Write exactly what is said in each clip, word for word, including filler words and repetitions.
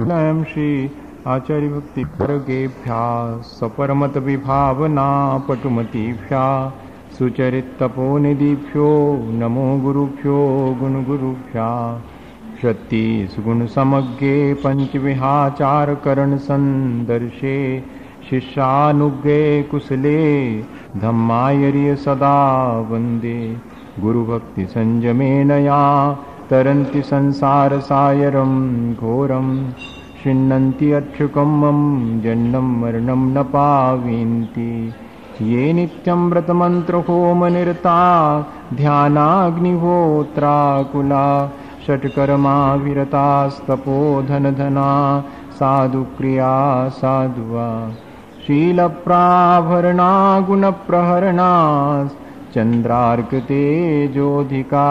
स्वयं श्री आचार्य भक्ति वर्गेभ्या सपरमत विभावना पटुमतीभ्या सुचरित तपोनिधिभ्यो नमो गुरुभ्यो गुण गुरुभ्या शक्ति सुगुण समग्रे पंचविहाचार करण संदर्शे शिष्यानुगे कुशले धम्मायर्य सदा वंदे गुरुभक्ति संयमेनया तरन्ति संसार सायरं घोरं शिन्नन्ति अक्षुकं मम जन्मं मरणं न पाविन्ति ये नित्यं व्रतमन्त्रहोमनिरता ध्यानाग्निहोत्राकुला षट्कर्मा विरतास्तपोधनधना साधुक्रिया साधुवा शीलप्राभरणा गुणप्रहरणा चन्द्रार्कतेजोधिका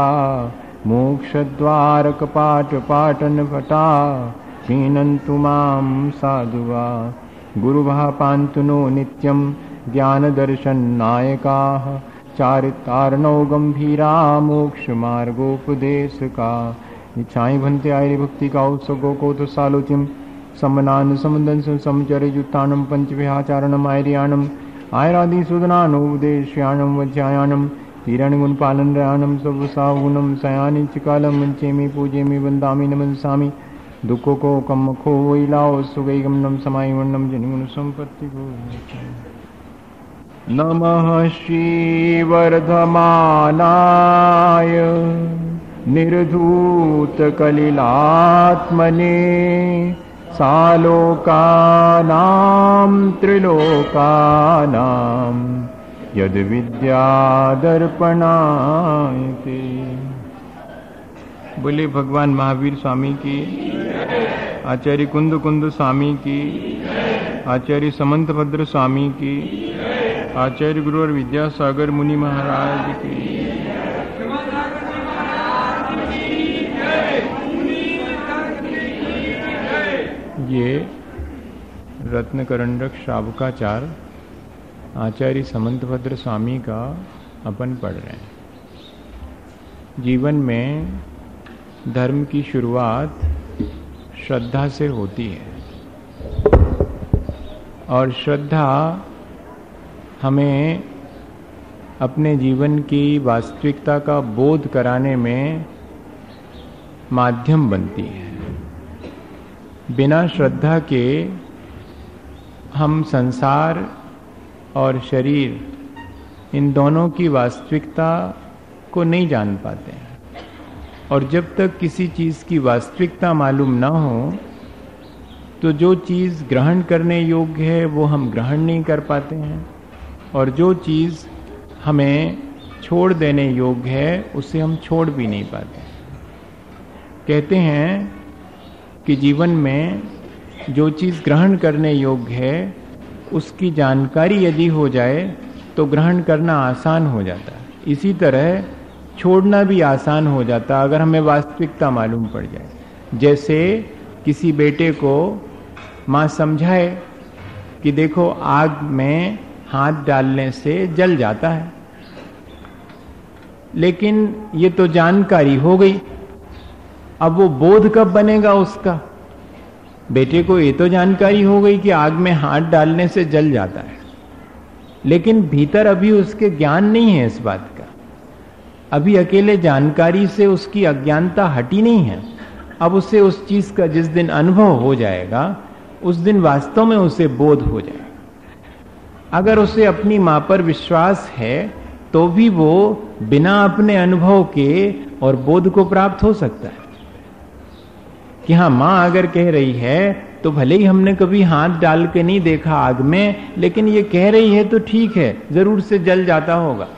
मोक्षद्वारकपाटपाटनपटा क्षीणन्तु मां साधुवा गुरुभः पान्तु नो नित्यं ज्ञानदर्शननायकाः चारितार्णौ गम्भीरा मोक्षमार्गोपदेशका इच्छाएं भन्ते आयरि भक्ति का उत्सगो को तो सालोचिम समनान समदंसं समचरयुक्तानं पंचविहाचारणम् आयर्याणम् आयरादि सुदनानोपदेश्याणं वज्यायाणं हिरण्यगुणपालनरयाणं सर्वसागुणं सयानि चिकालं वञ्चेमि पूजेमि वन्दामि नमस्सामि दुःखो को कम्मखो वैलाओ सुगैगमनं समायमण्णं जनिगुणसम्पत्तिको नमः श्रीवर्धमानाय निर्धूतकलिलात्मने सालोकानां त्रिलोकानां यद्विद्यादर्पणायते। बोले भगवान महावीर स्वामी की, आचार्य कुंद कुंद स्वामी की, आचार्य समंतभद्र स्वामी की, आचार्य गुरु और विद्यासागर मुनि महाराज की। ये रत्नकरंडक शावकाचार आचार्य समंतभद्र स्वामी का अपन पढ़ रहे हैं। जीवन में धर्म की शुरुआत श्रद्धा से होती है और श्रद्धा हमें अपने जीवन की वास्तविकता का बोध कराने में माध्यम बनती है। बिना श्रद्धा के हम संसार और शरीर इन दोनों की वास्तविकता को नहीं जान पाते हैं और जब तक किसी चीज़ की वास्तविकता मालूम ना हो तो जो चीज़ ग्रहण करने योग्य है वो हम ग्रहण नहीं कर पाते हैं और जो चीज़ हमें छोड़ देने योग्य है उसे हम छोड़ भी नहीं पाते। कहते हैं कि जीवन में जो चीज़ ग्रहण करने योग्य है उसकी जानकारी यदि हो जाए तो ग्रहण करना आसान हो जाता है। इसी तरह छोड़ना भी आसान हो जाता अगर हमें वास्तविकता मालूम पड़ जाए। जैसे किसी बेटे को माँ समझाए कि देखो आग में हाथ डालने से जल जाता है, लेकिन ये तो जानकारी हो गई। अब वो बोध कब बनेगा उसका? बेटे को ये तो जानकारी हो गई कि आग में हाथ डालने से जल जाता है, लेकिन भीतर अभी उसके ज्ञान नहीं है इस बात का। अभी अकेले जानकारी से उसकी अज्ञानता हटी नहीं है। अब उसे उस चीज का जिस दिन अनुभव हो जाएगा उस दिन वास्तव में उसे बोध हो जाएगा। अगर उसे अपनी मां पर विश्वास है तो भी वो बिना अपने अनुभव के और बोध को प्राप्त हो सकता है कि हाँ, मां अगर कह रही है तो भले ही हमने कभी हाथ डाल के नहीं देखा आग में, लेकिन ये कह रही है तो ठीक है, जरूर से जल जाता होगा।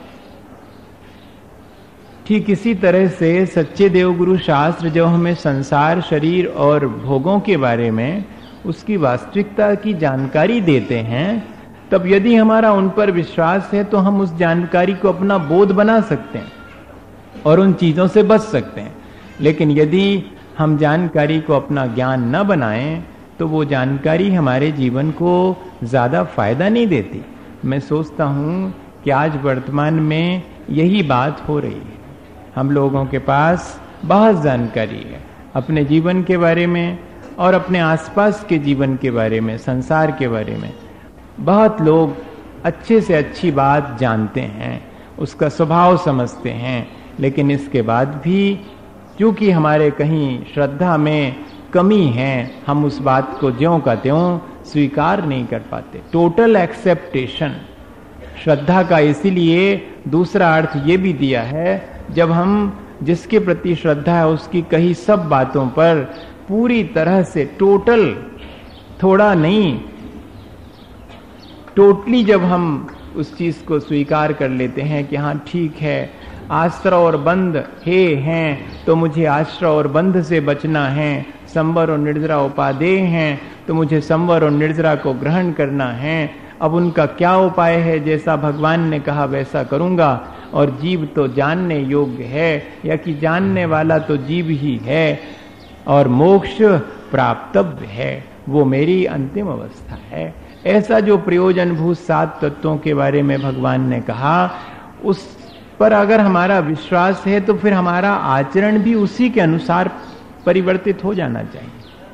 ठीक इसी तरह से सच्चे देवगुरु शास्त्र जब हमें संसार, शरीर और भोगों के बारे में उसकी वास्तविकता की जानकारी देते हैं, तब यदि हमारा उन पर विश्वास है तो हम उस जानकारी को अपना बोध बना सकते हैं और उन चीजों से बच सकते हैं। लेकिन यदि हम जानकारी को अपना ज्ञान न बनाएं तो वो जानकारी हमारे जीवन को ज्यादा फायदा नहीं देती। मैं सोचता हूं कि आज वर्तमान में यही बात हो रही है। हम लोगों के पास बहुत जानकारी है अपने जीवन के बारे में और अपने आसपास के जीवन के बारे में, संसार के बारे में बहुत लोग अच्छे से अच्छी बात जानते हैं, उसका स्वभाव समझते हैं, लेकिन इसके बाद भी क्योंकि हमारे कहीं श्रद्धा में कमी है, हम उस बात को ज्यों का त्यों स्वीकार नहीं कर पाते। टोटल एक्सेप्टेशन श्रद्धा का इसीलिए दूसरा अर्थ ये भी दिया है, जब हम जिसके प्रति श्रद्धा है उसकी कही सब बातों पर पूरी तरह से टोटल, थोड़ा नहीं, टोटली जब हम उस चीज को स्वीकार कर लेते हैं कि हाँ ठीक है, आश्रय और बंध हे हैं तो मुझे आश्रय और बंध से बचना है, संवर और निर्जरा उपादेय हैं तो मुझे संवर और निर्जरा को ग्रहण करना है। अब उनका क्या उपाय है, जैसा भगवान ने कहा वैसा करूंगा, और जीव तो जानने योग्य है, या कि जानने वाला तो जीव ही है, और मोक्ष प्राप्तव्य है, वो मेरी अंतिम अवस्था है। ऐसा जो प्रयोजनभूत सात तत्वों के बारे में भगवान ने कहा, उस पर अगर हमारा विश्वास है तो फिर हमारा आचरण भी उसी के अनुसार परिवर्तित हो जाना चाहिए।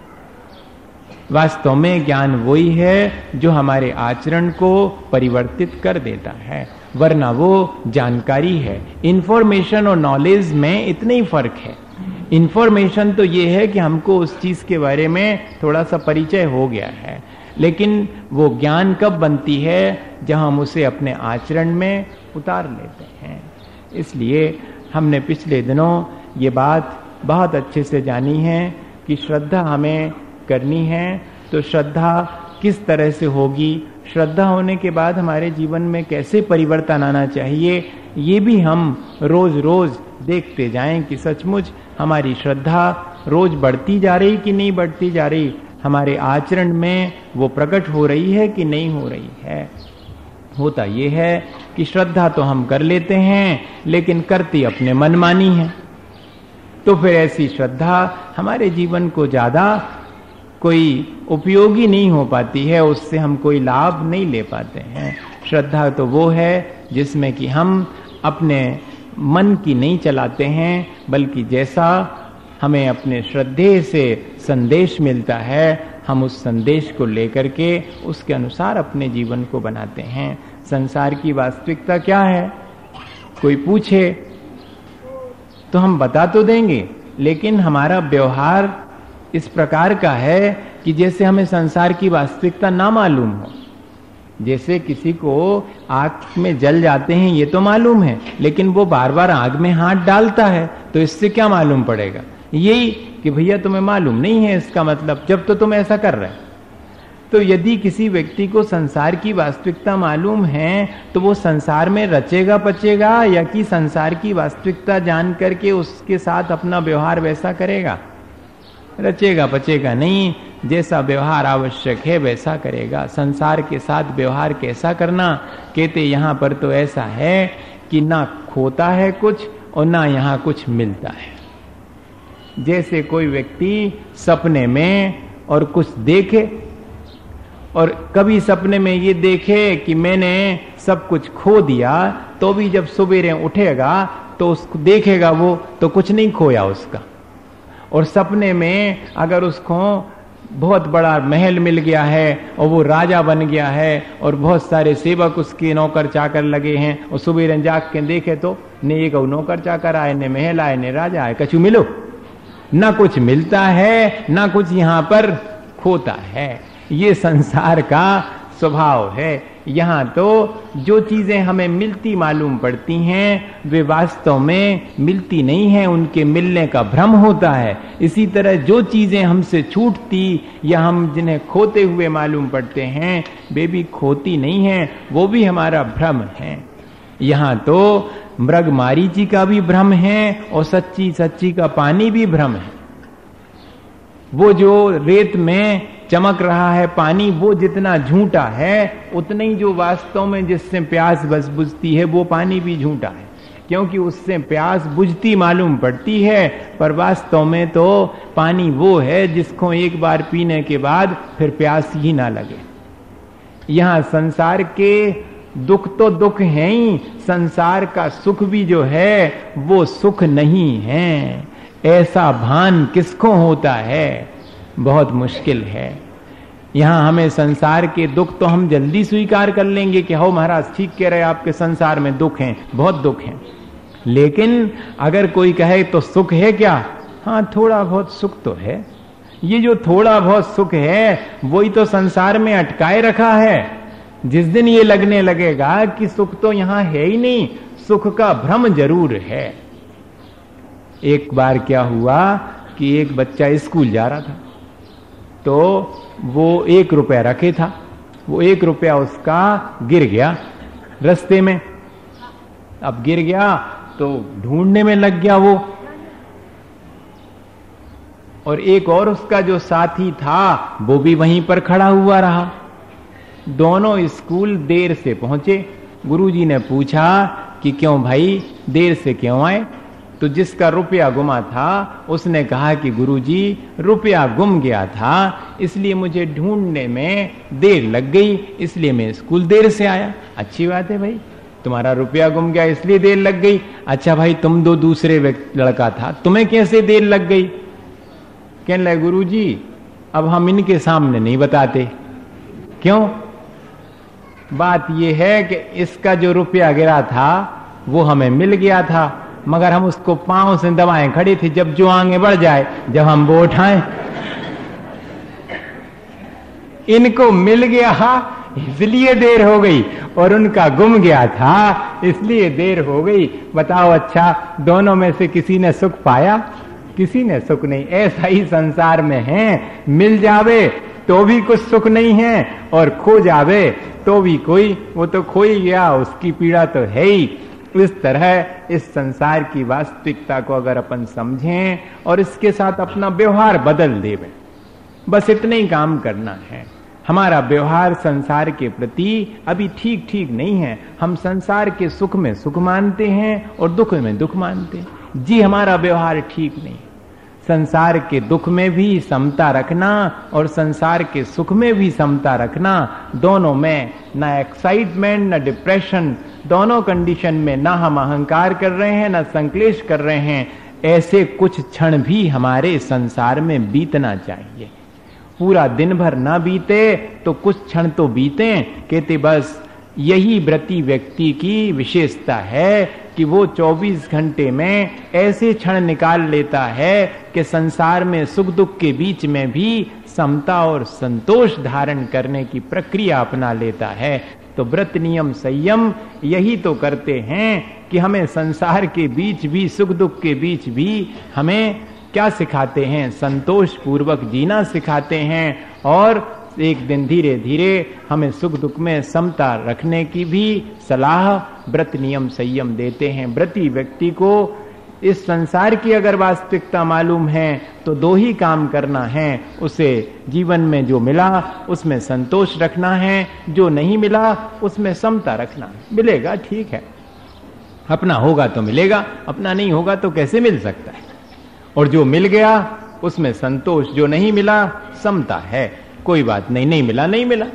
वास्तव में ज्ञान वही है जो हमारे आचरण को परिवर्तित कर देता है, वरना वो जानकारी है। इंफॉर्मेशन और नॉलेज में इतना ही फर्क है। इंफॉर्मेशन तो ये है कि हमको उस चीज के बारे में थोड़ा सा परिचय हो गया है, लेकिन वो ज्ञान कब बनती है, जब हम उसे अपने आचरण में उतार लेते हैं। इसलिए हमने पिछले दिनों ये बात बहुत अच्छे से जानी है कि श्रद्धा हमें करनी है, तो श्रद्धा किस तरह से होगी, श्रद्धा होने के बाद हमारे जीवन में कैसे परिवर्तन आना चाहिए, ये भी हम रोज रोज देखते जाएं कि सचमुच हमारी श्रद्धा रोज बढ़ती जा रही कि नहीं बढ़ती जा रही, हमारे आचरण में वो प्रकट हो रही है कि नहीं हो रही है। होता ये है कि श्रद्धा तो हम कर लेते हैं, लेकिन करती अपने मनमानी है, तो फिर ऐसी श्रद्धा हमारे जीवन को ज्यादा कोई उपयोगी नहीं हो पाती है, उससे हम कोई लाभ नहीं ले पाते हैं। श्रद्धा तो वो है जिसमें कि हम अपने मन की नहीं चलाते हैं, बल्कि जैसा हमें अपने श्रद्धे से संदेश मिलता है, हम उस संदेश को लेकर के उसके अनुसार अपने जीवन को बनाते हैं। संसार की वास्तविकता क्या है, कोई पूछे तो हम बता तो देंगे, लेकिन हमारा व्यवहार इस प्रकार का है कि जैसे हमें संसार की वास्तविकता ना मालूम हो। जैसे किसी को आग में जल जाते हैं ये तो मालूम है, लेकिन वो बार बार आग में हाथ डालता है, तो इससे क्या मालूम पड़ेगा, यही कि भैया तुम्हें मालूम नहीं है, इसका मतलब जब तो तुम ऐसा कर रहे। तो यदि किसी व्यक्ति को संसार की वास्तविकता मालूम है, तो वो संसार में रचेगा पचेगा, या कि संसार की वास्तविकता जान करके उसके साथ अपना व्यवहार वैसा करेगा। रचेगा पचेगा नहीं, जैसा व्यवहार आवश्यक है वैसा करेगा। संसार के साथ व्यवहार कैसा करना, कहते यहाँ पर तो ऐसा है कि ना खोता है कुछ और ना यहाँ कुछ मिलता है। जैसे कोई व्यक्ति सपने में और कुछ देखे, और कभी सपने में ये देखे कि मैंने सब कुछ खो दिया, तो भी जब सवेरे उठेगा तो उसको देखेगा वो तो कुछ नहीं खोया उसका। और सपने में अगर उसको बहुत बड़ा महल मिल गया है और वो राजा बन गया है और बहुत सारे सेवक उसके नौकर चाकर लगे हैं, और सुबह जाग के देखे तो ने एक नौकर चाकर आए, ने महल आए, ने राजा आए, कछु मिलो ना, कुछ मिलता है ना कुछ यहाँ पर खोता है। ये संसार का स्वभाव है। यहाँ तो जो चीजें हमें मिलती मालूम पड़ती हैं वे वास्तव में मिलती नहीं है, उनके मिलने का भ्रम होता है। इसी तरह जो चीजें हमसे छूटती या हम जिन्हें खोते हुए मालूम पड़ते हैं वे भी खोती नहीं है, वो भी हमारा भ्रम है। यहाँ तो मृग मारीची का भी भ्रम है और सच्ची सच्ची का पानी भी भ्रम है। वो जो रेत में चमक रहा है पानी, वो जितना झूठा है उतना ही जो वास्तव में जिससे प्यास बस बुझती है वो पानी भी झूठा है, क्योंकि उससे प्यास बुझती मालूम पड़ती है, पर वास्तव में तो पानी वो है जिसको एक बार पीने के बाद फिर प्यास ही ना लगे। यहाँ संसार के दुख तो दुख है ही, संसार का सुख भी जो है वो सुख नहीं है। ऐसा भान किसको होता है? बहुत मुश्किल है। यहां हमें संसार के दुख तो हम जल्दी स्वीकार कर लेंगे कि हो महाराज ठीक कह रहे, आपके संसार में दुख हैं, बहुत दुख हैं। लेकिन अगर कोई कहे तो सुख है क्या? हाँ, थोड़ा बहुत सुख तो है। ये जो थोड़ा बहुत सुख है वही तो संसार में अटकाए रखा है। जिस दिन ये लगने लगेगा कि सुख तो यहां है ही नहीं, सुख का भ्रम जरूर है। एक बार क्या हुआ कि एक बच्चा स्कूल जा रहा था, तो वो एक रुपया रखे था, वो एक रुपया उसका गिर गया रास्ते में। अब गिर गया तो ढूंढने में लग गया वो, और एक और उसका जो साथी था वो भी वहीं पर खड़ा हुआ रहा। दोनों स्कूल देर से पहुंचे। गुरुजी ने पूछा कि क्यों भाई देर से क्यों आए? तो जिसका रुपया गुमा था उसने कहा कि गुरुजी रुपया गुम गया था, इसलिए मुझे ढूंढने में देर लग गई, इसलिए मैं स्कूल देर से आया। अच्छी बात है भाई, तुम्हारा रुपया गुम गया इसलिए देर लग गई। अच्छा भाई, तुम दो दूसरे लड़का था, तुम्हें कैसे देर लग गई? कहने लगे गुरुजी अब हम इनके सामने नहीं बताते। क्यों? बात यह है कि इसका जो रुपया गिरा था वो हमें मिल गया था, मगर हम उसको पांव से दबाएं खड़े थे, जब जो आगे बढ़ जाए, जब हम वो उठाएं। इनको मिल गया इसलिए देर हो गई, और उनका गुम गया था इसलिए देर हो गई। बताओ, अच्छा दोनों में से किसी ने सुख पाया? किसी ने सुख नहीं। ऐसा ही संसार में है, मिल जावे तो भी कुछ सुख नहीं है, और खो जावे तो भी कोई, वो तो खो ही गया, उसकी पीड़ा तो है ही। इस तरह इस संसार की वास्तविकता को अगर अपन समझें और इसके साथ अपना व्यवहार बदल दें, बस इतने ही काम करना है। हमारा व्यवहार संसार के प्रति अभी ठीक ठीक नहीं है। हम संसार के सुख में सुख मानते हैं और दुख में दुख मानते हैं। जी, हमारा व्यवहार ठीक नहीं। संसार के दुख में भी समता रखना और संसार के सुख में भी समता रखना, दोनों में ना एक्साइटमेंट ना डिप्रेशन, दोनों कंडीशन में ना हम अहंकार कर रहे हैं ना संक्लेश कर रहे हैं। ऐसे कुछ क्षण भी हमारे संसार में बीतना चाहिए। पूरा दिन भर ना बीते तो कुछ क्षण तो बीते। कहते बस यही व्रती व्यक्ति की विशेषता है कि वो चौबीस घंटे में ऐसे क्षण निकाल लेता है कि संसार में सुख दुख के बीच में भी समता और संतोष धारण करने की प्रक्रिया अपना लेता है। तो व्रत नियम संयम यही तो करते हैं कि हमें संसार के बीच भी, सुख दुख के बीच भी हमें क्या सिखाते हैं? संतोष पूर्वक जीना सिखाते हैं। और एक दिन धीरे धीरे हमें सुख दुख में समता रखने की भी सलाह व्रत नियम संयम देते हैं। व्रती व्यक्ति को इस संसार की अगर वास्तविकता मालूम है तो दो ही काम करना है। उसे जीवन में जो मिला उसमें संतोष रखना है, जो नहीं मिला उसमें समता रखना। मिलेगा ठीक है, अपना होगा तो मिलेगा, अपना नहीं होगा तो कैसे मिल सकता है। और जो मिल गया उसमें संतोष, जो नहीं मिला समता है। कोई बात नहीं, नहीं मिला नहीं मिला।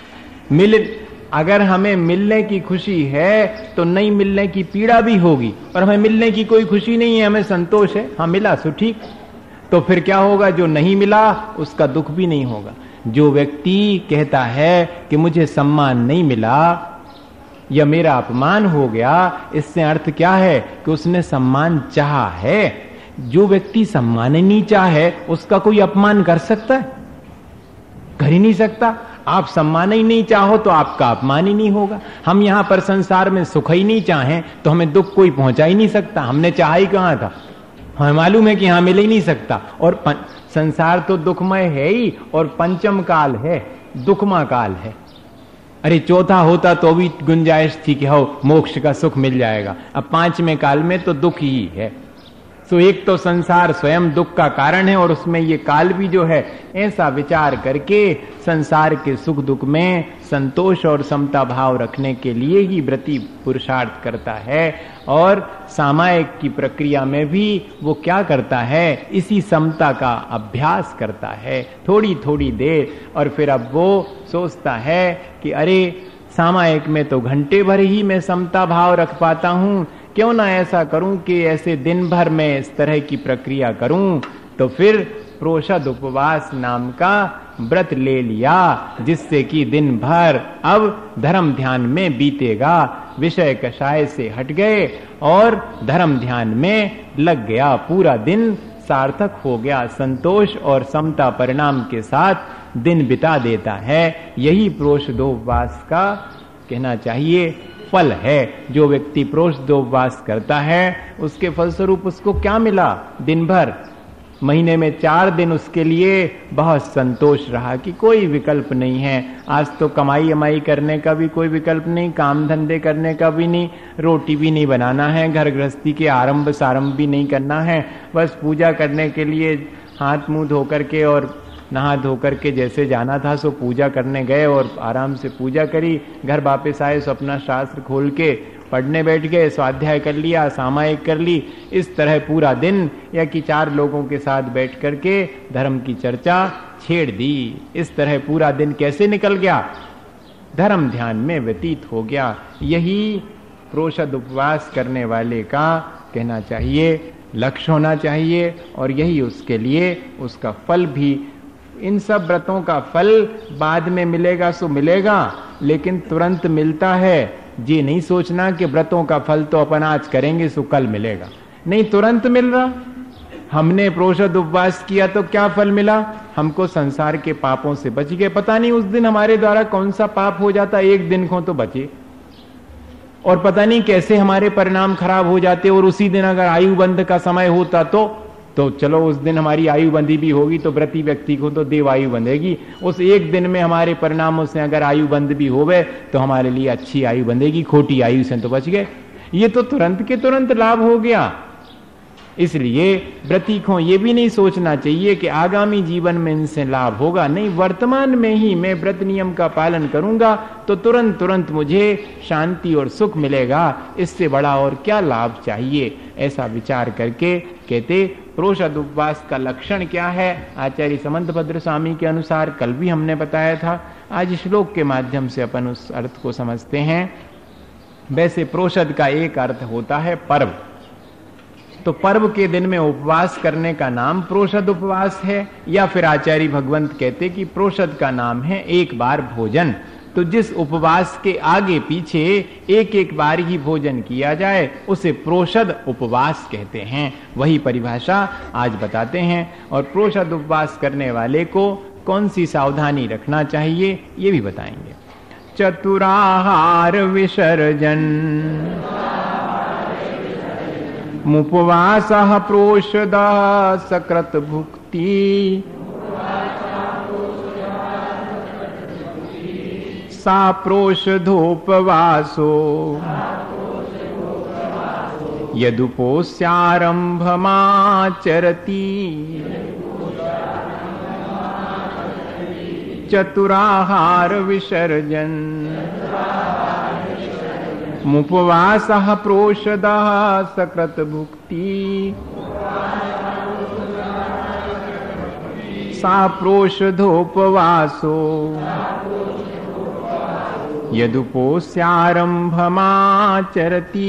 मिल अगर हमें मिलने की खुशी है तो नहीं मिलने की पीड़ा भी होगी, और हमें मिलने की कोई खुशी नहीं है, हमें संतोष है, हाँ मिला सो ठीक। तो फिर क्या होगा? जो नहीं मिला उसका दुख भी नहीं होगा। जो व्यक्ति कहता है कि मुझे सम्मान नहीं मिला या मेरा अपमान हो गया, इससे अर्थ क्या है कि उसने सम्मान चाहा है। जो व्यक्ति सम्मान ही नहीं चाहे उसका कोई अपमान कर सकता है? कर ही नहीं सकता। आप सम्मान ही नहीं चाहो तो आपका अपमान ही नहीं होगा। हम यहां पर संसार में सुख ही नहीं चाहें तो हमें दुख कोई पहुंचा ही नहीं सकता। हमने चाहा ही कहां था? हमें मालूम है कि यहां मिल ही नहीं सकता। और संसार तो दुखमय है ही, और पंचम काल है, दुखमा काल है। अरे चौथा होता तो भी गुंजाइश थी कि हो मोक्ष का सुख मिल जाएगा। अब पांचवें काल में तो दुख ही है। सो एक तो संसार स्वयं दुख का कारण है, और उसमें ये काल भी जो है, ऐसा विचार करके संसार के सुख दुख में संतोष और समता भाव रखने के लिए ही व्रती पुरुषार्थ करता है। और सामायिक की प्रक्रिया में भी वो क्या करता है? इसी समता का अभ्यास करता है थोड़ी थोड़ी देर, और फिर अब वो सोचता है कि अरे सामायिक में तो घंटे भर ही मैं समता भाव रख पाता हूं, क्यों ना ऐसा करूं कि ऐसे दिन भर में इस तरह की प्रक्रिया करूं। तो फिर प्रोषद उपवास नाम का व्रत ले लिया, जिससे कि दिन भर अब धर्म ध्यान में बीतेगा, विषय कषाय से हट गए और धर्म ध्यान में लग गया, पूरा दिन सार्थक हो गया, संतोष और समता परिणाम के साथ दिन बिता देता है। यही प्रोषदोपवास का कहना चाहिए फल है। जो व्यक्ति प्रोषदोपवास करता है उसके फलस्वरूप उसको क्या मिला? दिन भर, महीने में चार दिन उसके लिए बहुत संतोष रहा कि कोई विकल्प नहीं है। आज तो कमाई अमाई करने का भी कोई विकल्प नहीं, काम धंधे करने का भी नहीं, रोटी भी नहीं बनाना है, घर गृहस्थी के आरंभ सारंभ भी नहीं करना है, बस पूजा करने के लिए हाथ मुंह धो करके और नहा धो करके जैसे जाना था सो पूजा करने गए और आराम से पूजा करी, घर वापस आए सो अपना शास्त्र खोल के पढ़ने बैठ गए, स्वाध्याय कर लिया, सामायिक कर ली। इस तरह पूरा दिन या कि चार लोगों के साथ बैठ करके धर्म की चर्चा छेड़ दी। इस तरह पूरा दिन कैसे निकल गया? धर्म ध्यान में व्यतीत हो गया। यही प्रोषद उपवास करने वाले का कहना चाहिए लक्ष्य होना चाहिए, और यही उसके लिए उसका फल भी। इन सब व्रतों का फल बाद में मिलेगा सो मिलेगा, लेकिन तुरंत मिलता है। ये नहीं सोचना कि व्रतों का फल तो अपन आज करेंगे सो कल मिलेगा, नहीं, तुरंत मिल रहा। हमने प्रोषद उपवास किया तो क्या फल मिला? हमको संसार के पापों से बच गए। पता नहीं उस दिन हमारे द्वारा कौन सा पाप हो जाता, एक दिन को तो बचे, और पता नहीं कैसे हमारे परिणाम खराब हो जाते। और उसी दिन अगर आयु बंध का समय होता तो तो चलो उस दिन हमारी आयु बंधी भी होगी तो व्रती व्यक्ति को तो देव आयु बंधेगी। उस एक दिन में हमारे परिणामों से अगर आयु बंध भी होवे तो हमारे लिए अच्छी आयु बंधेगी, खोटी आयु से तो बच गए। ये तो तुरंत के तुरंत लाभ हो गया। इसलिए व्रती को ये भी नहीं सोचना चाहिए कि आगामी जीवन में इनसे लाभ होगा, नहीं, वर्तमान में ही मैं व्रत नियम का पालन करूंगा तो तुरंत तुरंत मुझे शांति और सुख मिलेगा, इससे बड़ा और क्या लाभ चाहिए। ऐसा विचार करके कहते प्रोषद उपवास का लक्षण क्या है? आचार्य समंतभद्र स्वामी के अनुसार कल भी हमने बताया था, आज श्लोक के माध्यम से अपन उस अर्थ को समझते हैं। वैसे प्रोषद का एक अर्थ होता है पर्व, तो पर्व के दिन में उपवास करने का नाम प्रोषद उपवास है, या फिर आचार्य भगवंत कहते कि प्रोषद का नाम है एक बार भोजन। तो जिस उपवास के आगे पीछे एक एक बार ही भोजन किया जाए उसे प्रोषद उपवास कहते हैं। वही परिभाषा आज बताते हैं। और प्रोषद उपवास करने वाले को कौन सी सावधानी रखना चाहिए ये भी बताएंगे। चतुराहार विसर्जन मुपवासः प्रोषदः सकृत भुक्ति सा प्रोषधोपवासो यदुपोस्यारंभमाचरति चतुराहार विसर्जन मुपवासः प्रोषदः सकृत भुक्ति सा प्रोषधोपवासो यदुपोस्यारंभमाचरति।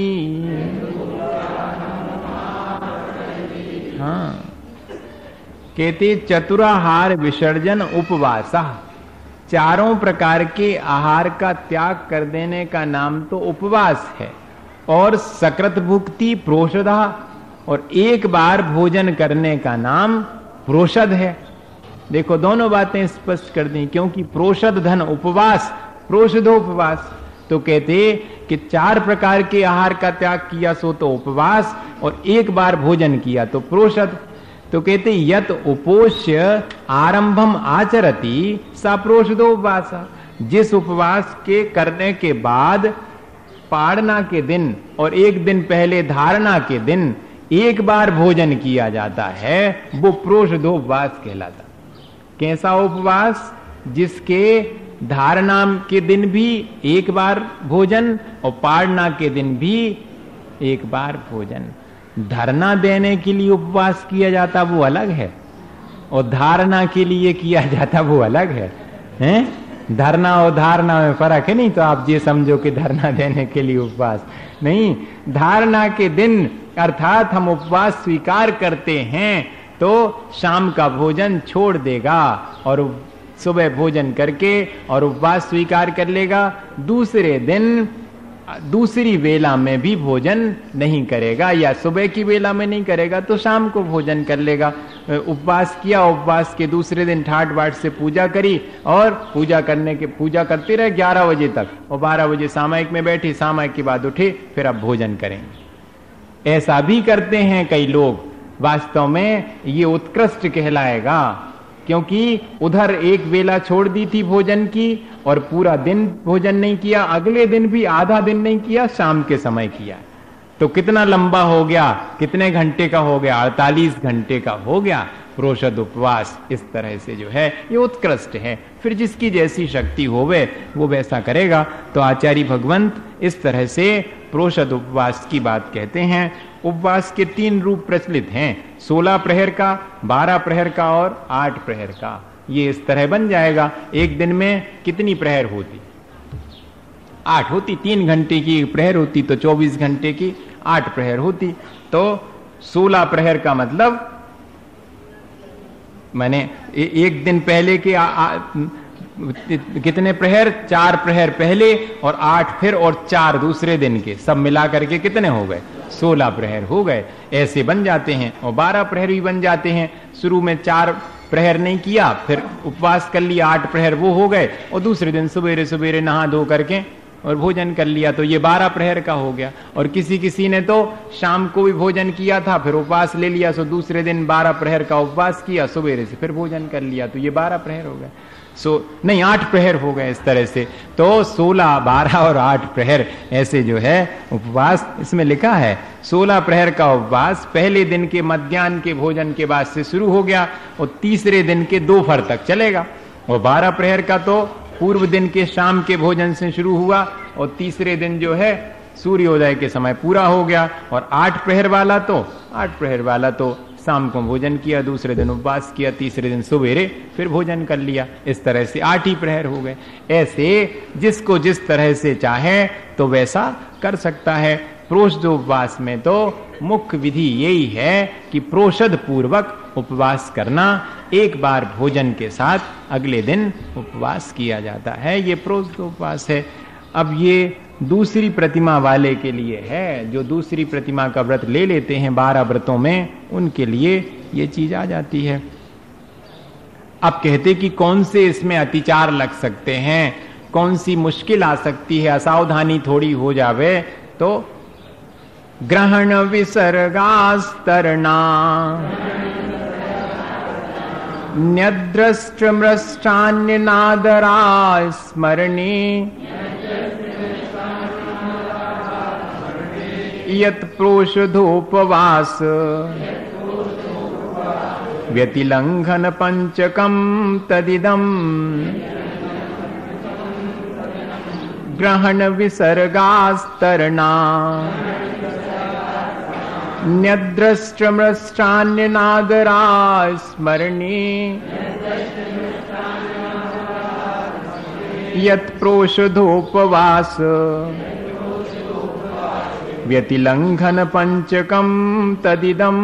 हाँ, कहते चतुराहार विसर्जन उपवासः, चारों प्रकार के आहार का त्याग कर देने का नाम तो उपवास है, और सकृत भुक्ति प्रोषदा, और एक बार भोजन करने का नाम प्रोषद है। देखो दोनों बातें स्पष्ट कर दी, क्योंकि प्रोषद धन उपवास, प्रोषदोपवास। तो कहते कि चार प्रकार के आहार का त्याग किया सो तो उपवास, और एक बार भोजन किया तो प्रोषद। तो कहते यत उपोष्य आरंभम आचरति सा प्रोषदोपवास, जिस उपवास के करने के बाद पाड़ना के दिन और एक दिन पहले धारणा के दिन एक बार भोजन किया जाता है वो प्रोषदोपवास कहलाता। कैसा उपवास? जिसके धारणा के दिन भी एक बार भोजन और पाड़ना के दिन भी एक बार भोजन। धारणा देने के लिए उपवास किया जाता वो अलग है, और धारणा के लिए किया जाता वो अलग है, हैं? धारणा और धारणा में फर्क है, नहीं तो आप ये समझो कि धारणा देने के लिए उपवास नहीं। धारणा के दिन अर्थात हम उपवास स्वीकार करते हैं तो शाम का भोजन छोड़ देगा और सुबह भोजन करके और उपवास स्वीकार कर लेगा। दूसरे दिन दूसरी वेला में भी भोजन नहीं करेगा, या सुबह की वेला में नहीं करेगा तो शाम को भोजन कर लेगा। उपवास किया, उपवास के दूसरे दिन ठाट बाट से पूजा करी और पूजा करने के पूजा करते रहे ग्यारह बजे तक, और बारह बजे सामायिक में बैठी, सामायिक के बाद उठे, फिर अब भोजन करेंगे। ऐसा भी करते हैं कई लोग। वास्तव में ये उत्कृष्ट कहलाएगा, क्योंकि उधर एक वेला छोड़ दी थी भोजन की और पूरा दिन भोजन नहीं किया, अगले दिन भी आधा दिन नहीं किया, शाम के समय किया। तो कितना लंबा हो गया, कितने घंटे का हो गया, अड़तालीस घंटे का हो गया प्रोषद उपवास। इस तरह से जो है ये उत्कृष्ट है। फिर जिसकी जैसी शक्ति होवे वो वैसा करेगा। तो आचार्य भगवंत इस तरह से प्रोषद उपवास की बात कहते हैं। उपवास के तीन रूप प्रचलित हैं, सोलह प्रहर का, बारह प्रहर का और आठ प्रहर का। ये इस तरह बन जाएगा। एक दिन में कितनी प्रहर होती? आठ होती। तीन घंटे की प्रहर होती तो चौबीस घंटे की आठ प्रहर होती। तो सोलह प्रहर का मतलब मैंने ए, एक दिन पहले के आ, आ, कितने प्रहर? चार प्रहर पहले और आठ फिर और चार दूसरे दिन के, सब मिला करके कितने हो गए? सोलह प्रहर हो गए। ऐसे बन जाते हैं। और बारह प्रहर भी बन जाते हैं। शुरू में चार प्रहर नहीं किया, फिर उपवास कर लिया, आठ प्रहर वो हो गए, और दूसरे दिन सवेरे सवेरे नहा धो करके और भोजन कर लिया, तो ये बारह प्रहर का हो गया। और किसी किसी ने तो शाम को भी भोजन किया था, फिर उपवास ले लिया, सो दूसरे दिन बारह प्रहर का उपवास किया, सवेरे से फिर भोजन कर लिया, तो ये बारह प्रहर हो गए। सो नहीं, आठ प्रहर हो गए इस तरह से। तो सोलह, बारह और आठ प्रहर ऐसे जो है उपवास इसमें लिखा है। सोलह प्रहर का उपवास पहले दिन के मध्याह्न के भोजन के बाद से शुरू हो गया और तीसरे दिन के दोपहर तक चलेगा। और बारह प्रहर का तो पूर्व दिन के शाम के भोजन से शुरू हुआ और तीसरे दिन जो है सूर्योदय के समय पूरा हो गया। और आठ प्रहर वाला तो आठ प्रहर वाला तो शाम को भोजन किया, दूसरे दिन उपवास किया, तीसरे दिन सवेरे फिर भोजन कर लिया। इस तरह से आठ ही प्रहर हो गए। ऐसे जिसको जिस तरह से चाहे तो वैसा कर सकता है। प्रोषद उपवास में तो मुख्य विधि यही है कि प्रोषद पूर्वक उपवास करना, एक बार भोजन के साथ अगले दिन उपवास किया जाता है। ये प्रोषद उपवास है। अब ये दूसरी प्रतिमा वाले के लिए है, जो दूसरी प्रतिमा का व्रत ले लेते हैं बारह व्रतों में, उनके लिए ये चीज आ जाती है। अब कहते कि कौन से इसमें अतिचार लग सकते हैं, कौन सी मुश्किल आ सकती है, असावधानी थोड़ी हो जावे तो ग्रहण विसर्गास्तरणा न्यद्रष्ट्रमृष्टान्यनादरा स्मरणे यत् प्रोषधोपवास व्यतिलंघन पंचकम तदिदम ग्रहण विसर्गास्तरणा न्यद्रष्ट्रमृष्टान्यनादरा स्मरणे यत् प्रोषधोपवास व्यतिलंघन पंचकम तदिदम।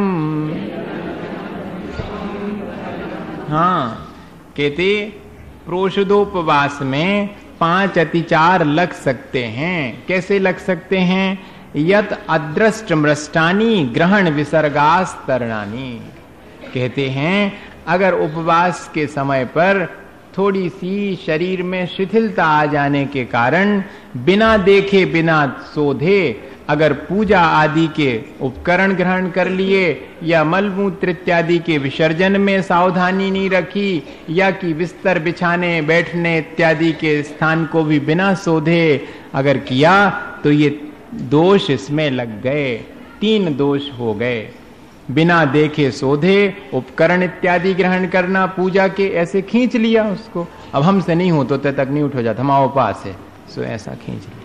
हाँ, कहते प्रोषदोपवास में पांच अतिचार लग सकते हैं। कैसे लग सकते हैं? यत अदृष्ट मृष्टानी ग्रहण विसर्गास्तरणानी। कहते हैं अगर उपवास के समय पर थोड़ी सी शरीर में शिथिलता आ जाने के कारण बिना देखे बिना सोधे अगर पूजा आदि के उपकरण ग्रहण कर लिए या मलमूत्र इत्यादि के विसर्जन में सावधानी नहीं रखी या कि बिस्तर बिछाने बैठने इत्यादि के स्थान को भी बिना सोधे अगर किया तो ये दोष इसमें लग गए। तीन दोष हो गए। बिना देखे सोधे, उपकरण इत्यादि ग्रहण करना, पूजा के ऐसे खींच लिया उसको। अब हमसे नहीं हो तो तक नहीं उठ हो जाता, हमारे पास है सो ऐसा खींच लिया।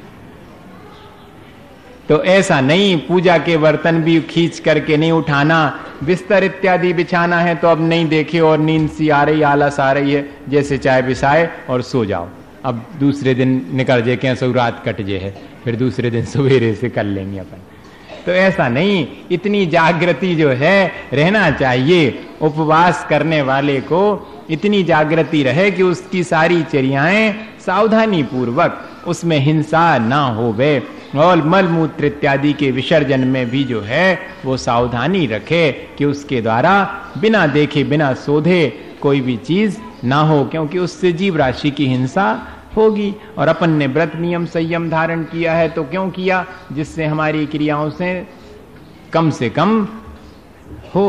तो ऐसा नहीं, पूजा के बर्तन भी खींच करके नहीं उठाना। बिस्तर इत्यादि बिछाना है तो अब नहीं देखे और नींद सी आ रही, आलस आ रही है, जैसे चाय बिछाए और सो जाओ। अब दूसरे दिन निकल जे कैसे रात कट जे है, फिर दूसरे दिन सवेरे से कर लेंगे अपन। तो ऐसा नहीं, इतनी जागृति जो है रहना चाहिए। उपवास करने वाले को इतनी जागृति रहे कि उसकी सारी चर्याएं सावधानी पूर्वक, उसमें हिंसा ना होवे, और मल मूत्र इत्यादि के विसर्जन में भी जो है वो सावधानी रखे कि उसके द्वारा बिना देखे बिना शोधे कोई भी चीज ना हो, क्योंकि उससे जीव राशि की हिंसा होगी। और अपन ने व्रत नियम संयम धारण किया है तो क्यों किया? जिससे हमारी क्रियाओं से कम से कम हो,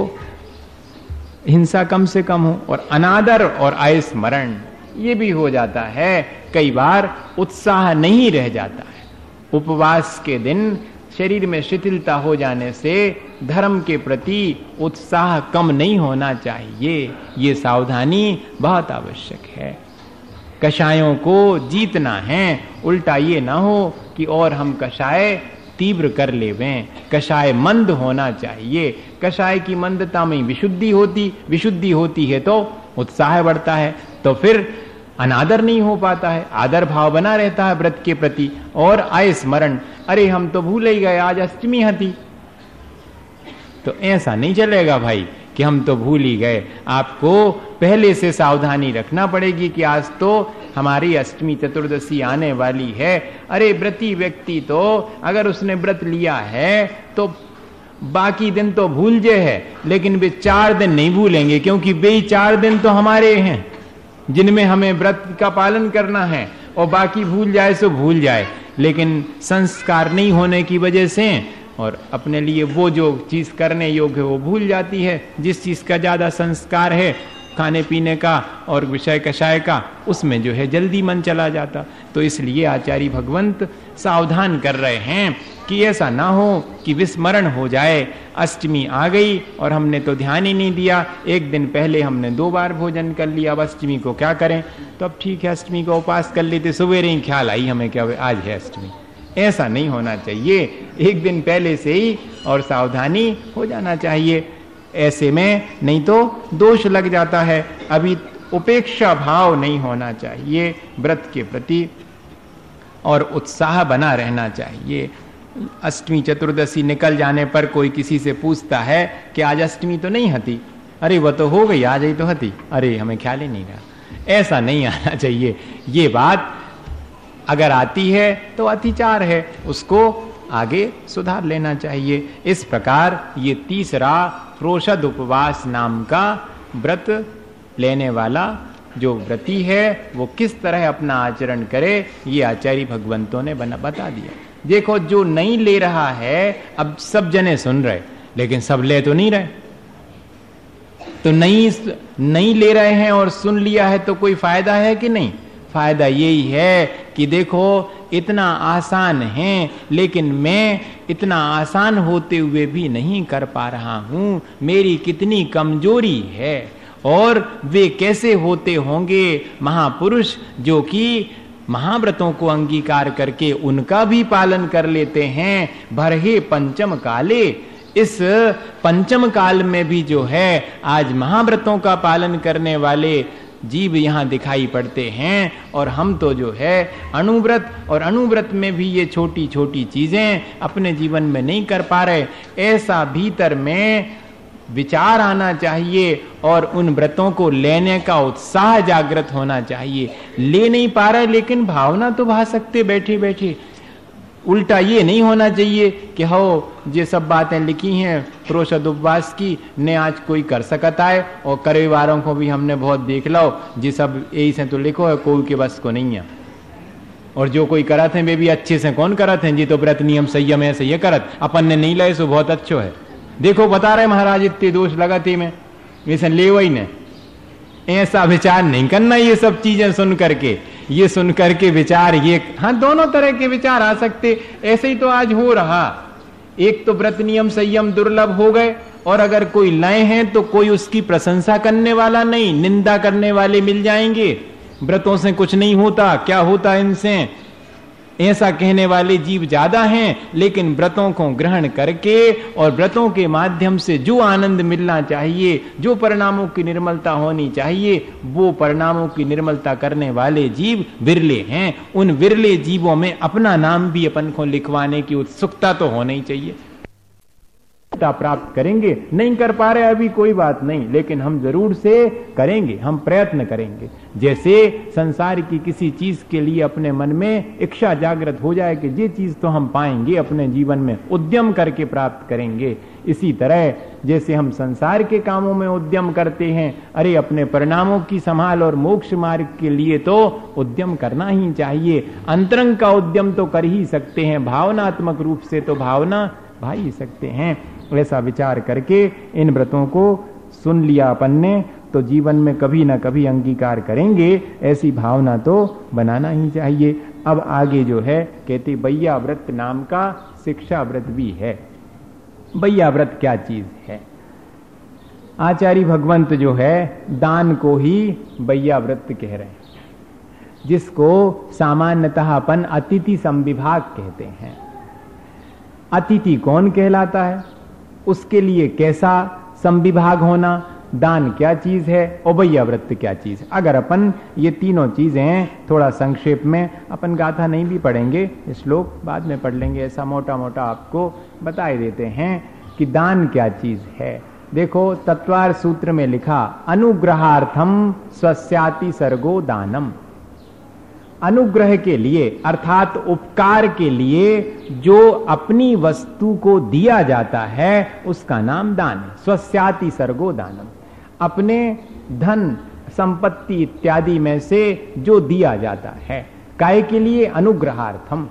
हिंसा कम से कम हो, और अनादर और अस्मरण ये भी हो जाता है। कई बार उत्साह नहीं रह जाता है। उपवास के दिन शरीर में शिथिलता हो जाने से धर्म के प्रति उत्साह कम नहीं होना चाहिए। ये सावधानी बहुत आवश्यक है। कषायों को जीतना है, उल्टा ये ना हो कि और हम कषाय तीव्र कर लेवें। कषाय मंद होना चाहिए। कषाय की मंदता में विशुद्धि होती विशुद्धि होती है तो उत्साह बढ़ता है, तो फिर अनादर नहीं हो पाता है, आदर भाव बना रहता है व्रत के प्रति। और अस्मरण, अरे हम तो भूल ही गए आज अष्टमी हती, तो ऐसा नहीं चलेगा भाई कि हम तो भूल ही गए। आपको पहले से सावधानी रखना पड़ेगी कि आज तो हमारी अष्टमी चतुर्दशी आने वाली है। अरे व्रती व्यक्ति तो अगर उसने व्रत लिया है तो बाकी दिन तो भूल जे है, लेकिन वे चार दिन नहीं भूलेंगे, क्योंकि वे चार दिन तो हमारे हैं जिनमें हमें व्रत का पालन करना है। और बाकी भूल जाए सो भूल जाए, लेकिन संस्कार नहीं होने की वजह से और अपने लिए वो जो चीज करने योग्य है वो भूल जाती है। जिस चीज का ज्यादा संस्कार है खाने पीने का और विषय कषाय का, उसमें जो है जल्दी मन चला जाता। तो इसलिए आचार्य भगवंत सावधान कर रहे हैं कि ऐसा ना हो कि विस्मरण हो जाए। अष्टमी आ गई और हमने तो ध्यान ही नहीं दिया, एक दिन पहले हमने दो बार भोजन कर लिया, अब अष्टमी को क्या करें? तो अब ठीक है अष्टमी को उपास कर लेते, सवेरे ही ख्याल आई हमें क्या आज है अष्टमी। ऐसा नहीं होना चाहिए, एक दिन पहले से ही और सावधानी हो जाना चाहिए। ऐसे में नहीं तो दोष लग जाता है। अभी उपेक्षा भाव नहीं होना चाहिए व्रत के प्रति और उत्साह बना रहना चाहिए। अष्टमी चतुर्दशी निकल जाने पर कोई किसी से पूछता है कि आज अष्टमी तो नहीं हती, अरे वह तो हो गई, आज ही तो हती, अरे हमें ख्याल ही नहीं रहा। ऐसा नहीं आना चाहिए। ये बात अगर आती है तो अतिचार है, उसको आगे सुधार लेना चाहिए। इस प्रकार ये तीसरा प्रोषद उपवास नाम का व्रत लेने वाला जो व्रती है वो किस तरह अपना आचरण करे, ये आचार्य भगवंतों ने बना बता दिया। देखो जो नहीं ले रहा है, अब सब जने सुन रहे लेकिन सब ले तो नहीं रहे, तो नहीं नहीं ले रहे हैं और सुन लिया है तो कोई फायदा है कि नहीं? फायदा यही है कि देखो इतना आसान है, लेकिन मैं इतना आसान होते हुए भी नहीं कर पा रहा हूं, मेरी कितनी कमजोरी है। और वे कैसे होते होंगे महापुरुष जो कि महाव्रतों को अंगीकार करके उनका भी पालन कर लेते हैं। भरहे पंचम काले, इस पंचम काल में भी जो है आज महाव्रतों का पालन करने वाले जीव यहाँ दिखाई पड़ते हैं। और हम तो जो है अणुव्रत और अणुव्रत में भी ये छोटी छोटी चीजें अपने जीवन में नहीं कर पा रहे। ऐसा भीतर में विचार आना चाहिए और उन व्रतों को लेने का उत्साह जागृत होना चाहिए। ले नहीं पा रहे लेकिन भावना तो भा सकते बैठे बैठे। उल्टा ये नहीं होना चाहिए कि हो ये सब बातें लिखी हैं प्रोषद उपवास की ने आज कोई कर सकता है और करे वालों को भी हमने बहुत देख लो जी सब यही से तो लिखो है, कोई के बस को नहीं है। और जो कोई करत है वे भी अच्छे से कौन करत हैं जी, तो व्रत नियम संयम ऐसे ये करत, अपन ने नहीं लाए सो बहुत अच्छो है। देखो बता रहे महाराज इतने दोष लगाते में वैसे ले वही ने। ऐसा विचार नहीं करना, ये सब चीजें सुन करके ये सुन करके विचार ये हाँ दोनों तरह के विचार आ सकते। ऐसे ही तो आज हो रहा, एक तो व्रत नियम संयम दुर्लभ हो गए और अगर कोई लाए हैं तो कोई उसकी प्रशंसा करने वाला नहीं, निंदा करने वाले मिल जाएंगे। व्रतों से कुछ नहीं होता, क्या होता इनसे, ऐसा कहने वाले जीव ज्यादा हैं। लेकिन व्रतों को ग्रहण करके और व्रतों के माध्यम से जो आनंद मिलना चाहिए, जो परिणामों की निर्मलता होनी चाहिए, वो परिणामों की निर्मलता करने वाले जीव विरले हैं। उन विरले जीवों में अपना नाम भी अपन को लिखवाने की उत्सुकता तो होनी चाहिए। प्राप्त करेंगे। नहीं कर पा रहे अभी कोई बात नहीं, लेकिन हम जरूर से करेंगे, हम प्रयत्न करेंगे। जैसे संसार की किसी चीज के लिए अपने मन में इच्छा जागृत हो जाए कि ये चीज तो हम पाएंगे अपने जीवन में, उद्यम करके प्राप्त करेंगे। इसी तरह जैसे हम संसार के कामों में उद्यम करते हैं, अरे अपने परिणामों की संभाल और मोक्ष मार्ग के लिए तो उद्यम करना ही चाहिए। अंतरंग का उद्यम तो कर ही सकते हैं, भावनात्मक रूप से तो भावना भा ही सकते हैं। ऐसा विचार करके इन व्रतों को सुन लिया अपन ने तो जीवन में कभी ना कभी अंगीकार करेंगे, ऐसी भावना तो बनाना ही चाहिए। अब आगे जो है कहते बैया व्रत नाम का शिक्षा व्रत भी है। बैया व्रत क्या चीज है? आचार्य भगवंत जो है दान को ही बैया व्रत कह रहे हैं, जिसको सामान्यतः अपन अतिथि संविभाग कहते हैं। अतिथि कौन कहलाता है, उसके लिए कैसा संविभाग होना, दान क्या चीज है और बैया व्रत क्या चीज है। अगर अपन ये तीनों चीजें थोड़ा संक्षेप में, अपन गाथा नहीं भी पढ़ेंगे, श्लोक बाद में पढ़ लेंगे, ऐसा मोटा मोटा आपको बता देते हैं कि दान क्या चीज है। देखो तत्वार सूत्र में लिखा, अनुग्रहार्थम स्वस्याति सर्गो दानम। अनुग्रह के लिए अर्थात उपकार के लिए जो अपनी वस्तु को दिया जाता है उसका नाम दान है। स्वस्याति सर्गो दानम, अपने धन संपत्ति इत्यादि में से जो दिया जाता है, काय के लिए? अनुग्रहार्थम।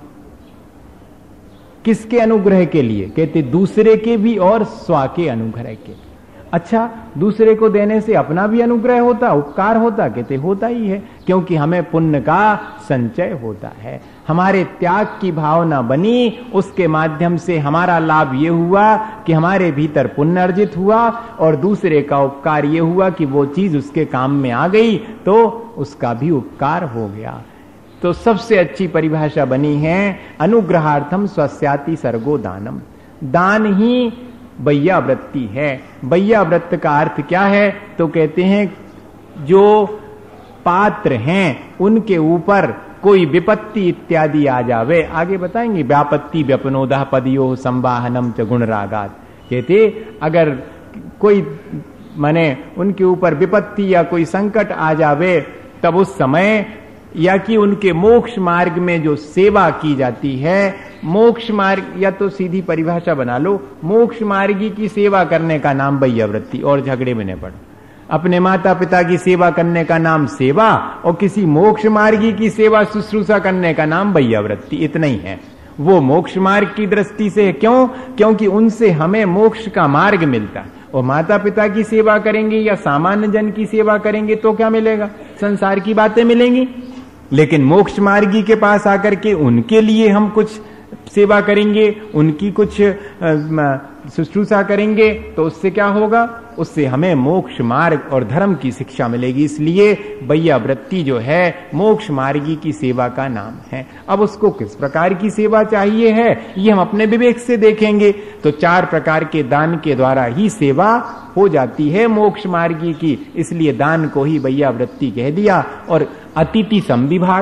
किसके अनुग्रह के लिए? कहते दूसरे के भी और स्वा के अनुग्रह के। अच्छा, दूसरे को देने से अपना भी अनुग्रह होता, उपकार होता? कहते होता ही है, क्योंकि हमें पुण्य का संचय होता है। हमारे त्याग की भावना बनी, उसके माध्यम से हमारा लाभ ये हुआ कि हमारे भीतर पुण्य अर्जित हुआ, और दूसरे का उपकार ये हुआ कि वो चीज उसके काम में आ गई तो उसका भी उपकार हो गया। तो सबसे अच्छी परिभाषा बनी है अनुग्रहार्थम स्वस्याति सर्गो दानम। दान ही बैया वृत्ति है। बैया व्रत का अर्थ क्या है? तो कहते हैं जो पात्र हैं उनके ऊपर कोई विपत्ति इत्यादि आ जावे, आगे बताएंगे, व्यापत्ति व्यपनोदा पदियो संवाहनम च गुण रागात। कहते अगर कोई माने उनके ऊपर विपत्ति या कोई संकट आ जावे, तब उस समय या कि उनके मोक्ष मार्ग में जो सेवा की जाती है, मोक्ष मार्ग, या तो सीधी परिभाषा बना लो, मोक्ष मार्गी की सेवा करने का नाम बैया वृत्ति, और झगड़े में न पड़ो। अपने माता पिता की सेवा करने का नाम सेवा, और किसी मोक्ष मार्गी की सेवा शुश्रूषा करने का नाम बैया वृत्ति, इतना ही है। वो मोक्ष मार्ग की दृष्टि से, क्यों? क्योंकि उनसे हमें मोक्ष का मार्ग मिलता है। और माता पिता की सेवा करेंगे या सामान्य जन की सेवा करेंगे तो क्या मिलेगा? संसार की बातें मिलेंगी। लेकिन मोक्ष मार्गी के पास आकर के उनके लिए हम कुछ सेवा करेंगे, उनकी कुछ शुश्रूषा करेंगे, तो उससे क्या होगा? उससे हमें मोक्ष मार्ग और धर्म की शिक्षा मिलेगी। इसलिए बैया वृत्ति जो है मोक्ष मार्गी की सेवा का नाम है। अब उसको किस प्रकार की सेवा चाहिए है, ये हम अपने विवेक से देखेंगे। तो चार प्रकार के दान के द्वारा ही सेवा हो जाती है मोक्ष मार्गी की, इसलिए दान को ही बैया वृत्ति कह दिया। और अतिथि संविभाग,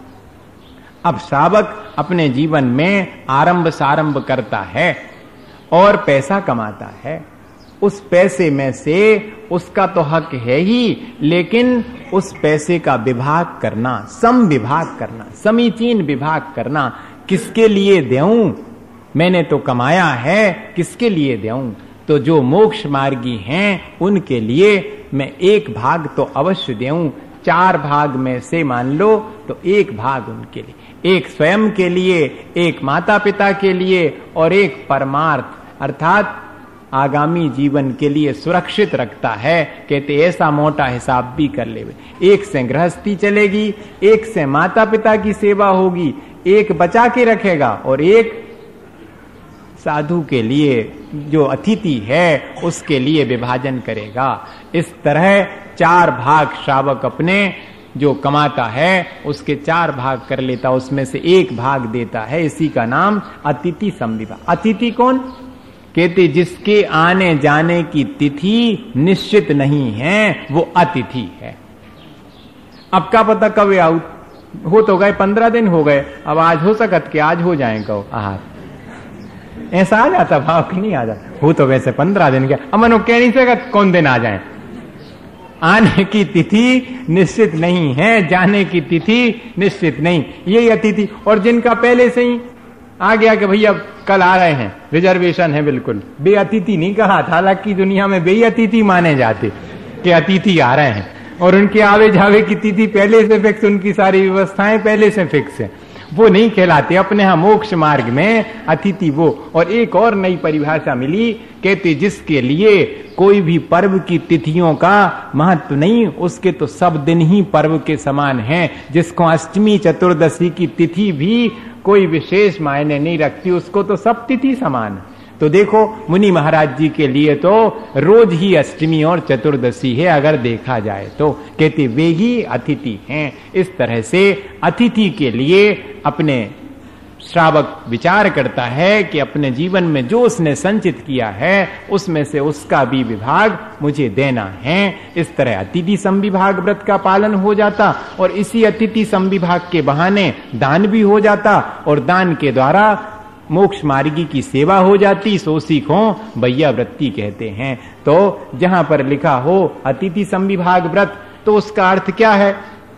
अब श्रावक अपने जीवन में आरंभ सारंभ करता है और पैसा कमाता है, उस पैसे में से उसका तो हक है ही, लेकिन उस पैसे का विभाग करना, सम विभाग करना, समीचीन विभाग करना। किसके लिए देऊं? मैंने तो कमाया है, किसके लिए देऊं? तो जो मोक्ष मार्गी हैं उनके लिए मैं एक भाग तो अवश्य देऊं। चार भाग में से मान लो तो एक भाग उनके लिए, एक स्वयं के लिए, एक माता पिता के लिए, और एक परमार्थ अर्थात आगामी जीवन के लिए सुरक्षित रखता है। कहते ऐसा मोटा हिसाब भी कर ले। एक से गृहस्थी चलेगी, एक से माता पिता की सेवा होगी, एक बचा के रखेगा, और एक साधु के लिए जो अतिथि है उसके लिए विभाजन करेगा। इस तरह चार भाग श्रावक अपने जो कमाता है उसके चार भाग कर लेता, उसमें से एक भाग देता है। इसी का नाम अतिथि संविभाग। अतिथि कौन? कहते जिसके आने जाने की तिथि निश्चित नहीं है वो अतिथि है। अब क्या पता कब आउ हो, तो गए पंद्रह दिन हो गए, अब आज हो सकत कि आज हो जाए कहो आहार। ऐसा आ जाता भाव कि नहीं आ जाता? वो तो वैसे पंद्रह दिन के, अमन वो कह नहीं सका कौन दिन आ जाए। आने की तिथि निश्चित नहीं है, जाने की तिथि निश्चित नहीं, यही अतिथि। और जिनका पहले से ही आ गया कि भैया कल आ रहे हैं, रिजर्वेशन है, बिल्कुल बेअतिथि नहीं कहा था, हालांकि दुनिया में बेअतिथि माने जाते कि अतिथि आ रहे हैं, और उनके आवे जावे की तिथि पहले से फिक्स, उनकी सारी व्यवस्थाएं पहले से फिक्स है, वो नहीं कहलाते। अपने यहां मोक्ष मार्ग में अतिथि वो। और एक और नई परिभाषा मिली, कहते जिसके लिए कोई भी पर्व की तिथियों का महत्व नहीं, उसके तो सब दिन ही पर्व के समान हैं। जिसको अष्टमी चतुर्दशी की तिथि भी कोई विशेष मायने नहीं रखती, उसको तो सब तिथि समान है। तो देखो मुनि महाराज जी के लिए तो रोज ही अष्टमी और चतुर्दशी है, अगर देखा जाए तो। कहते वे ही अतिथि हैं। इस तरह से अतिथि के लिए अपने श्रावक विचार करता है कि अपने जीवन में जो उसने संचित किया है उसमें से उसका भी विभाग मुझे देना है। इस तरह अतिथि संविभाग व्रत का पालन हो जाता, और इसी अतिथि संविभाग के बहाने दान भी हो जाता, और दान के द्वारा मोक्ष मार्गी की सेवा हो जाती। सो सीखो भैया वृत्ति कहते हैं। तो जहां पर लिखा हो अतिथि संविभाग व्रत, तो उसका अर्थ क्या है?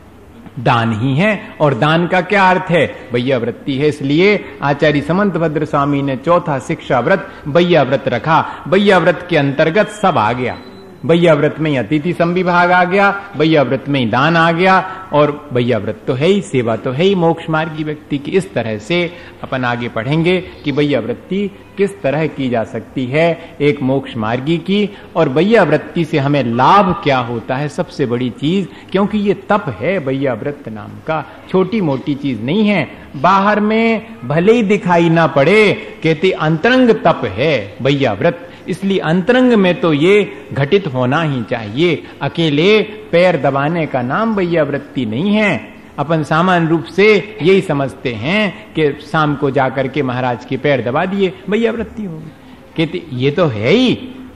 दान ही है। और दान का क्या अर्थ है? भैया वृत्ति है। इसलिए आचार्य समंत भद्र स्वामी ने चौथा शिक्षा व्रत भैया व्रत रखा। भैया व्रत के अंतर्गत सब आ गया। भैया व्रत में ही अतिथि संविभाग आ गया, भैया व्रत में ही दान आ गया, और भैया व्रत तो है ही, सेवा तो है ही मोक्ष मार्गी व्यक्ति की। इस तरह से अपन आगे पढ़ेंगे कि भैया वृत्ति किस तरह की जा सकती है एक मोक्ष मार्गी की, और भैया वृत्ति से हमें लाभ क्या होता है। सबसे बड़ी चीज, क्योंकि ये तप है भैया व्रत नाम का, छोटी मोटी चीज नहीं है। बाहर में भले ही दिखाई ना पड़े, कहते अंतरंग तप है भैया व्रत, इसलिए अंतरंग में तो ये घटित होना ही चाहिए। अकेले पैर दबाने का नाम भैया वृत्ति नहीं है। अपन सामान्य रूप से यही समझते हैं कि शाम को जाकर के महाराज के पैर दबा दिए भैया वृत्ति होगी। कहते ये तो है ही,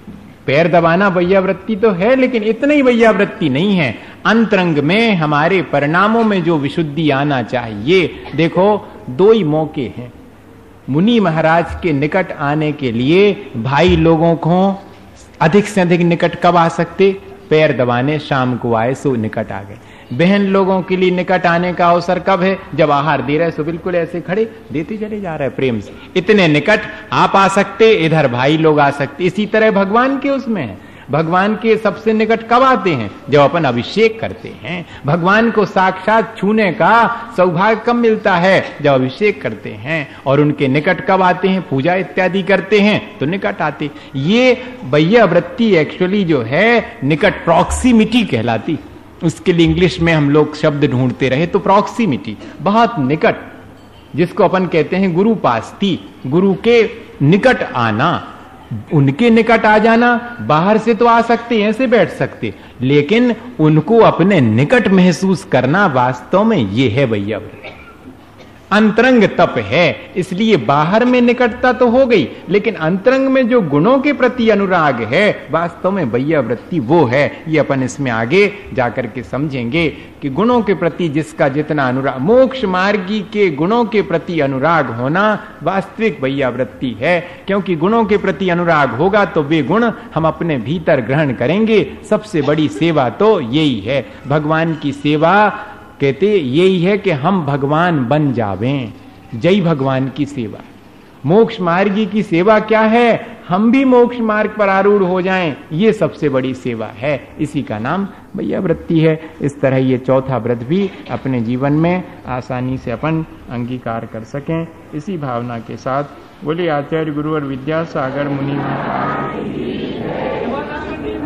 पैर दबाना भैया वृत्ति तो है, लेकिन इतना ही भैया वृत्ति नहीं है। अंतरंग में हमारे परिणामों में जो विशुद्धि आना चाहिए। देखो दो ही मौके हैं मुनि महाराज के निकट आने के लिए। भाई लोगों को अधिक से अधिक निकट कब आ सकते? पैर दबाने शाम को आए सो निकट आ गए। बहन लोगों के लिए निकट आने का अवसर कब है? जब आहार दे रहे सो बिल्कुल ऐसे खड़े देते चले जा रहे प्रेम से। इतने निकट आप आ सकते, इधर भाई लोग आ सकते। इसी तरह भगवान के उसमें है। भगवान के सबसे निकट कब आते हैं? जब अपन अभिषेक करते हैं। भगवान को साक्षात छूने का सौभाग्य कब मिलता है? जब अभिषेक करते हैं। और उनके निकट कब आते हैं? पूजा इत्यादि करते हैं तो निकट आते। ये भैया वृत्ति एक्चुअली जो है निकट प्रॉक्सिमिटी कहलाती। उसके लिए इंग्लिश में हम लोग शब्द ढूंढते रहे तो प्रॉक्सिमिटी, बहुत निकट, जिसको अपन कहते हैं गुरु पास्ती, गुरु के निकट आना। उनके निकट आ जाना, बाहर से तो आ सकते, ऐसे बैठ सकते, लेकिन उनको अपने निकट महसूस करना वास्तव में ये है भैया वृत्ति। अंतरंग तप है। इसलिए बाहर में निकटता तो हो गई, लेकिन अंतरंग में जो गुणों के प्रति अनुराग है वास्तव में भैया वृत्ति वो है। ये अपन इसमें आगे जाकर के समझेंगे कि गुणों के प्रति जिसका जितना अनुराग, मोक्ष मार्गी के गुणों के प्रति अनुराग होना वास्तविक भैया वृत्ति है। क्योंकि गुणों के प्रति अनुराग होगा तो वे गुण हम अपने भीतर ग्रहण करेंगे। सबसे बड़ी सेवा तो यही है, भगवान की सेवा। कहते यही है कि हम भगवान बन जावें। जय भगवान की सेवा। मोक्ष मार्गी की सेवा क्या है? हम भी मोक्ष मार्ग पर आरूढ़ हो जाएं, ये सबसे बड़ी सेवा है। इसी का नाम भैया वृत्ति है। इस तरह ये चौथा व्रत भी अपने जीवन में आसानी से अपन अंगीकार कर सकें, इसी भावना के साथ बोले आचार्य गुरु और विद्यासागर मुनि।